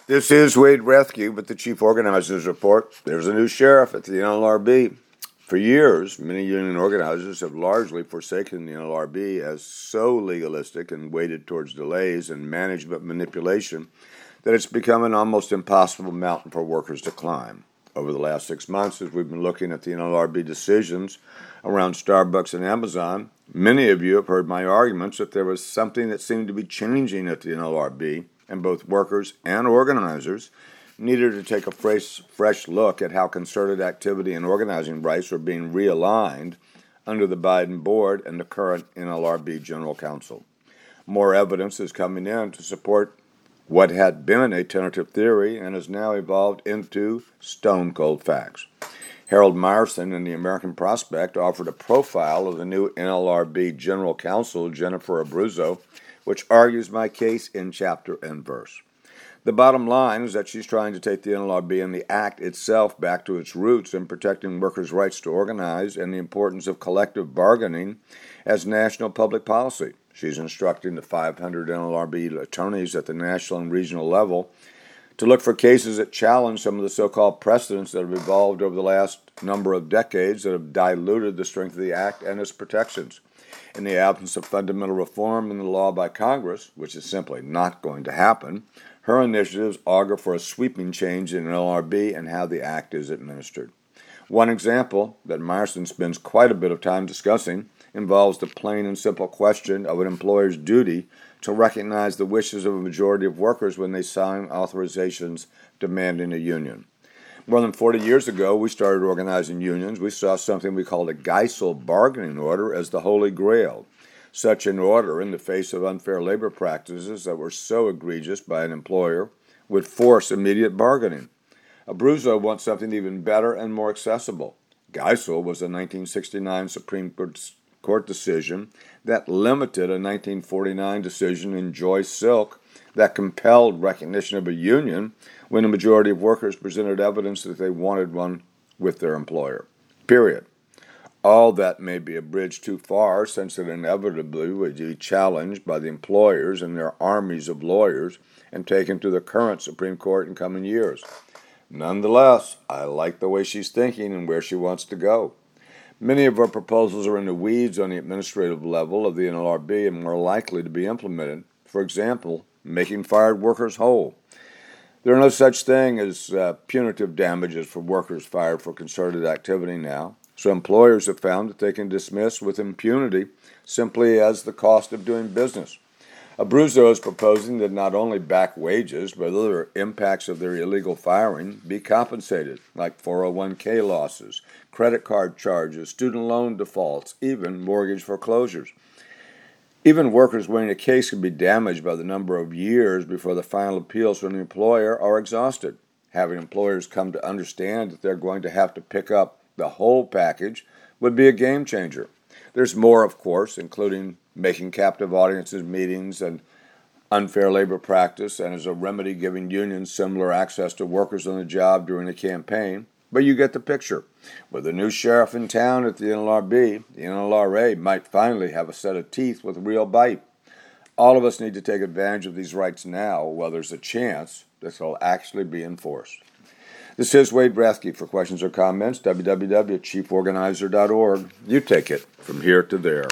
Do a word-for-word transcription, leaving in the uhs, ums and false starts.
This is Wade Rescue with the Chief Organizers Report. There's a new sheriff at the N L R B. For years, many union organizers have largely forsaken the N L R B as so legalistic and weighted towards delays and management manipulation that it's become an almost impossible mountain for workers to climb. Over the last six months, as we've been looking at the N L R B decisions around Starbucks and Amazon, many of you have heard my arguments that there was something that seemed to be changing at the N L R B, and both workers and organizers needed to take a fresh, fresh look at how concerted activity and organizing rights were being realigned under the Biden board and the current N L R B General Counsel. More evidence is coming in to support what had been a tentative theory and has now evolved into stone-cold facts. Harold Meyerson in the American Prospect offered a profile of the new N L R B General Counsel, Jennifer Abruzzo, which argues my case in chapter and verse. The bottom line is that she's trying to take the N L R B and the Act itself back to its roots in protecting workers' rights to organize and the importance of collective bargaining as national public policy. She's instructing the five hundred N L R B attorneys at the national and regional level to look for cases that challenge some of the so-called precedents that have evolved over the last number of decades that have diluted the strength of the Act and its protections. In the absence of fundamental reform in the law by Congress, which is simply not going to happen, her initiatives augur for a sweeping change in N L R B and how the Act is administered. One example that Meyerson spends quite a bit of time discussing involves the plain and simple question of an employer's duty to recognize the wishes of a majority of workers when they sign authorizations demanding a union. More than forty years ago, we started organizing unions. We saw something we called a Geisel bargaining order as the holy grail. Such an order, in the face of unfair labor practices that were so egregious by an employer, would force immediate bargaining. Abruzzo wants something even better and more accessible. Geisel was a nineteen sixty-nine Supreme Court decision that limited a nineteen forty-nine decision in Joyce Silk that compelled recognition of a union when a majority of workers presented evidence that they wanted one with their employer. Period. All that may be a bridge too far, since it inevitably would be challenged by the employers and their armies of lawyers and taken to the current Supreme Court in coming years. Nonetheless, I like the way she's thinking and where she wants to go. Many of her proposals are in the weeds on the administrative level of the N L R B and more likely to be implemented. For example, making fired workers whole. There are no such thing as uh, punitive damages for workers fired for concerted activity now, so employers have found that they can dismiss with impunity simply as the cost of doing business. Abruzzo is proposing that not only back wages, but other impacts of their illegal firing be compensated, like four oh one k losses, credit card charges, student loan defaults, even mortgage foreclosures. Even workers winning a case can be damaged by the number of years before the final appeals from the employer are exhausted. Having employers come to understand that they're going to have to pick up the whole package would be a game changer. There's more, of course, including making captive audiences meetings and unfair labor practice, and as a remedy giving unions similar access to workers on the job during a campaign. But you get the picture. With a new sheriff in town at the N L R B, the N L R A might finally have a set of teeth with a real bite. All of us need to take advantage of these rights now while there's a chance that they'll actually be enforced. This is Wade Rescue. For questions or comments, w w w dot chief organizer dot org. You take it from here to there.